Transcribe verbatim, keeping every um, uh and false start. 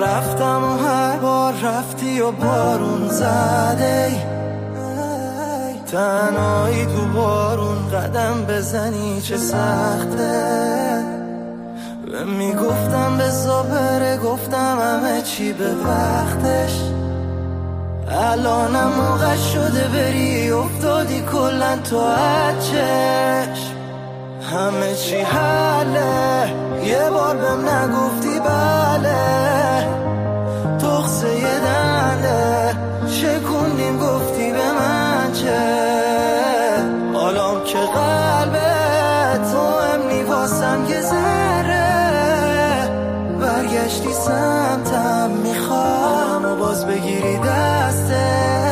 رفتم و هر بار رفتی و بارون زده، تنهایی تو بارون قدم بزنی چه سخته. میگفتم بزا بره، گفتم همه چی به وقتش. الانم موقع شده بری، افتادی کلن تو هچش. همه چی حله، یه بار بهم نگفتی بله. تخصه یه دنده شکوندیم گفتی به من چه. حالام که قلبت تو امنی واسم یه ذره. برگشتی سمتم، میخوام و باز بگیری دسته.